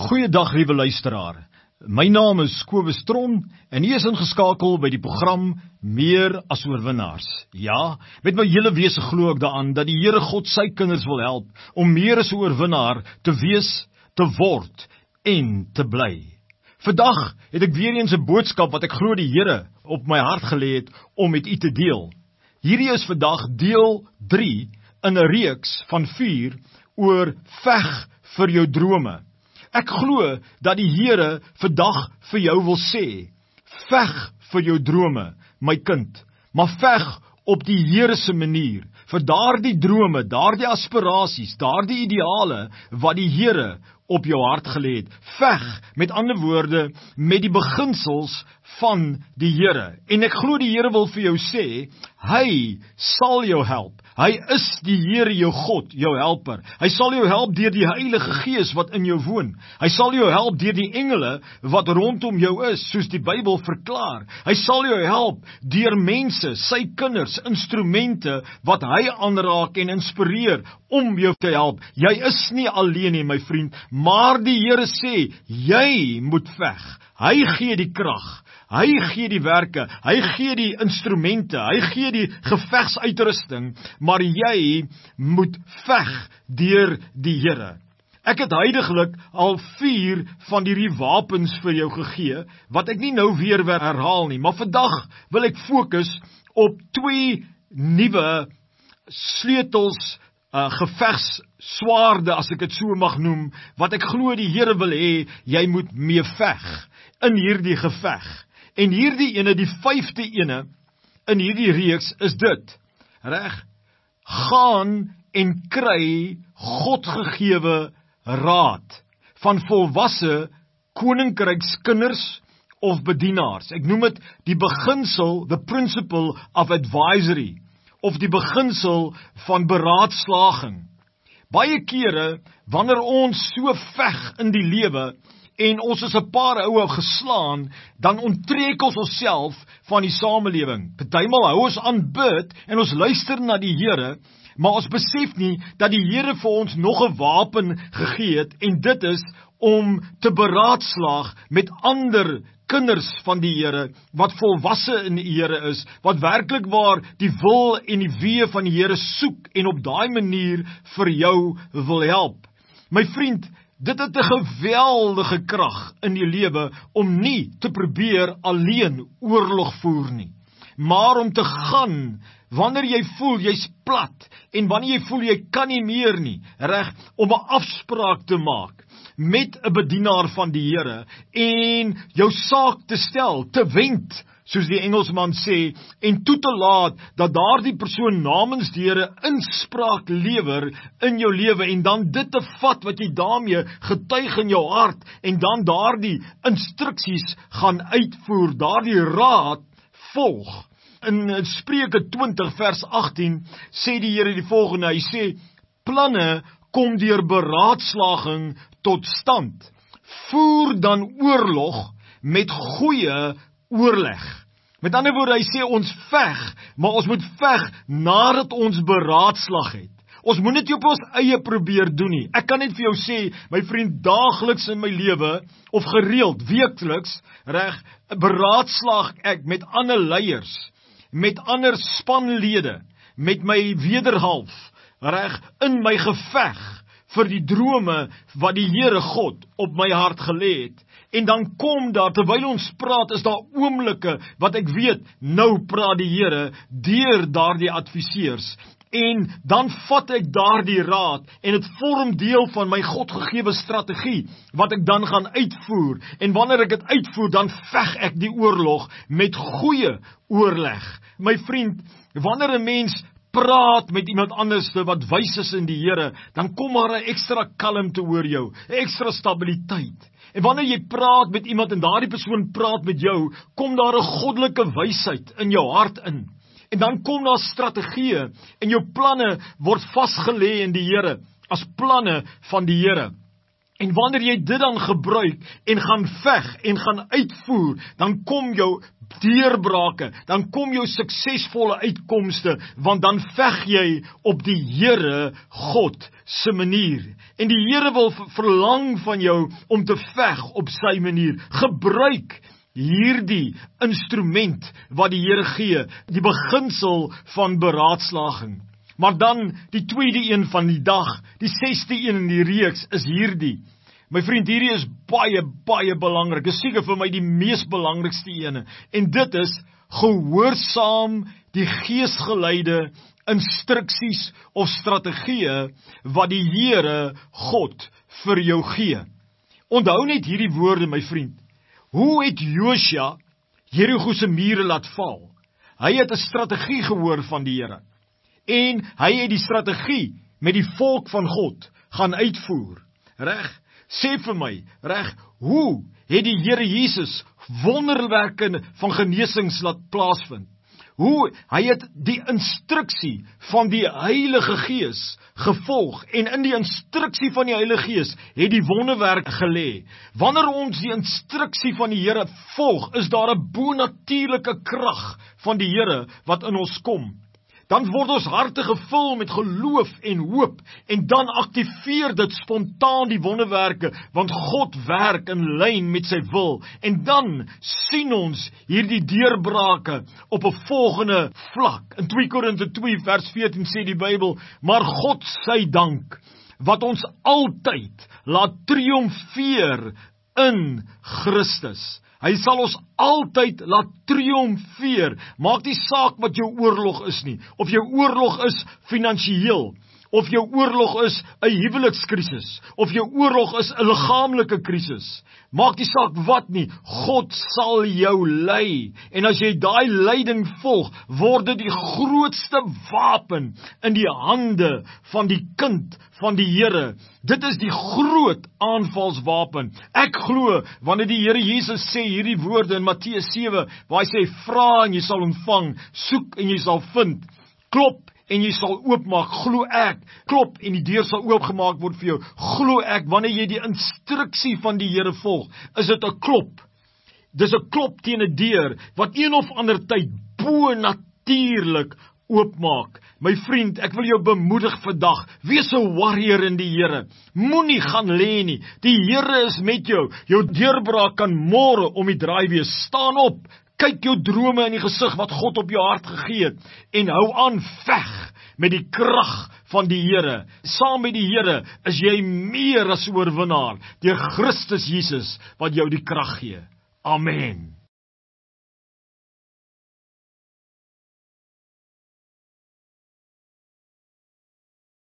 Goeiedag, liewe luisteraar. My naam is Kobus Tron en u is ingeskakel by die program Meer as Oorwinnaars. Ja, met my hele wese glo ek daaraan dat die Here God sy kinders wil help om meer as 'n oorwinnaar te wees, te word en te bly. Vandag het ek weer eens 'n boodskap wat ek glo die Here op my hart gelê het om met u te deel. Hierdie is vandag deel 3 in 'n reeks van 4 oor veg vir jou drome. Ek glo dat die Here vandag vir jou wil sê, veg vir jou drome, my kind, maar veg op die Here se manier, vir daardie drome, daardie aspirasies, daardie ideale wat die Here op jou hart gelê het. Veg, met ander woorde, met die beginsels van die Here. En ek glo die Here wil vir jou sê, hy sal jou help. Hy is die Here jou God, jou helper. Hy sal jou help deur die Heilige Gees wat in jou woon. Hy sal jou help deur die engele wat rondom jou is, soos die Bybel verklaar. Hy sal jou help deur mense, sy kinders, instrumente wat hy aanraak en inspireer om jou te help. Jy is nie alleen nie, my vriend, maar die Here sê, jy moet veg. Hy gee die krag. Hy gee die werke, hy gee die instrumente, hy gee die gevegsuitrusting, maar jy moet veg deur die Here. Ek het huidiglik al 4 van hierdie wapens vir jou gegee, wat ek nie nou weer herhaal nie, maar vandag wil ek fokus op 2 nuwe sleutels, gevegsswaarde, as ek dit so mag noem, wat ek glo die Here wil hê, jy moet mee veg in hierdie geveg. En hierdie ene, die 5de ene in hierdie reeks is dit, reg? Gaan en kry Godgegewe raad van volwasse koninkrykskinders of bedienaars. Ek noem dit die beginsel, the principle of advisory, of die beginsel van beraadslaging. Baie kere, wanneer ons so veg in die lewe, en ons is 'n paar oue geslaan, dan onttrek ons onsself van die samelewing. Partymal hou ons aan bid en ons luister na die Here, maar ons besef nie dat die Here vir ons nog 'n wapen gegee het, en dit is om te beraadslaag met ander kinders van die Here, wat volwasse in die Here is, wat werklik waar die wil en die wee van die Here soek, en op daai manier vir jou wil help. My vriend, dit het 'n geweldige krag in die lewe om nie te probeer alleen oorlog voer nie, maar om te gaan wanneer jy voel jy's plat en wanneer jy voel jy kan nie meer nie, reg, om 'n afspraak te maak met 'n bedienaar van die Here en jou saak te stel, te wend, soos die Engelsman sê, en toe te laat dat daardie persoon namens die Here inspraak lewer in jou lewe, en dan dit te vat wat jy daarmee getuig in jou hart, en dan daardie instruksies gaan uitvoer, daardie raad volg. In Spreuke 20 vers 18 sê die Here die volgende, hy sê, planne kom deur beraadslaging tot stand. Voer dan oorlog met goeie oorleg. Met ander woorde, hy sê ons veg, maar ons moet veg nadat ons beraadslag het. Ons moet dit nie op ons eie probeer doen nie. Ek kan net vir jou sê, my vriend, daagliks in my lewe, of gereeld, weekliks, reg, beraadslag ek met ander leiers, met ander spanlede, met my wederhalf, reg, in my geveg vir die drome wat die Here God op my hart gelê het. En dan kom daar, terwyl ons praat, is daar oomblikke wat ek weet, nou praat die Here deur daardie adviseurs. En dan vat ek daardie raad en dit vorm deel van my Godgegewe strategie wat ek dan gaan uitvoer. En wanneer ek dit uitvoer, dan veg ek die oorlog met goeie oorleg. My vriend, wanneer 'n mens praat met iemand anders wat wys is in die Here, dan kom maar 'n ekstra kalmte oor jou, 'n ekstra stabiliteit. En wanneer jy praat met iemand en daardie persoon praat met jou, kom daar 'n goddelike wysheid in jou hart in. En dan kom daar strategieë en jou planne word vasgelê in die Here, as planne van die Here. En wanneer jy dit dan gebruik en gaan veg en gaan uitvoer, dan kom jou deurbrake, dan kom jou suksesvolle uitkomste, want dan veg jy op die Here God se manier. En die Here wil verlang van jou om te veg op sy manier. Gebruik hierdie instrument wat die Here gee, die beginsel van beraadslaging. Maar dan die tweede een van die dag, die 6de een in die reeks is hierdie. My vriend, hierdie is baie, baie belangrik. Dit is seker vir my die mees belangrikste ene. En dit is gehoorsaam die geesgeleide instruksies of strategieë wat die Here God vir jou gee. Onthou net hierdie woorde, my vriend. Hoe het Josua Jerigo se mure laat val? Hy het 'n strategie gehoor van die Here. En hy het die strategie met die volk van God gaan uitvoer. Reg? Sê vir my, reg, hoe het die Here Jesus wonderwerke van genesings laat plaasvind? Hoe hy het die instruksie van die Heilige Gees gevolg, en in die instruksie van die Heilige Gees het die wonderwerk gelê. Wanneer ons die instruksie van die Here volg, is daar 'n bonatuurlike krag van die Here wat in ons kom. Dan word ons harte gevul met geloof en hoop, en dan aktiveer dit spontaan die wonderwerke, want God werk in lyn met sy wil, en dan sien ons hierdie deurbrake op 'n volgende vlak. In 2 Korinte 2 vers 14 sê die Bybel, maar God sy dank, wat ons altyd laat triomfeer in Christus. Hy sal ons altyd laat triomfeer. Maak nie saak wat jou oorlog is nie. Of jou oorlog is finansiëel, of jou oorlog is 'n huwelikskrisis, of jou oorlog is 'n liggaamlike krisis. Maak nie saak wat nie, God sal jou lei. En as jy daai leiding volg, word dit die grootste wapen in die hande van die kind van die Here. Dit is die groot aanvalswapen. Ek glo, wanneer die Here Jesus sê hierdie woorde in Matteus 7, waar hy sê, vra en jy sal ontvang, soek en jy sal vind, klop en jy sal oopmaak, glo ek, klop en die deur sal oopgemaak word vir jou, glo ek, wanneer jy die instruksie van die Here volg, is dit 'n klop. Dis 'n klop teen 'n deur, wat een of ander tyd bo-natuurlik oopmaak. My vriend, ek wil jou bemoedig vandag, wees 'n warrior in die Here, moenie gaan lê nie, die Here is met jou deurbraak kan môre om die draai wees, staan op, kyk jou drome in die gesig wat God op jou hart gegee het, en hou aan veg met die krag van die Here. Saam met die Here is jy meer as oorwinnaar, deur Christus Jesus wat jou die krag gee. Amen.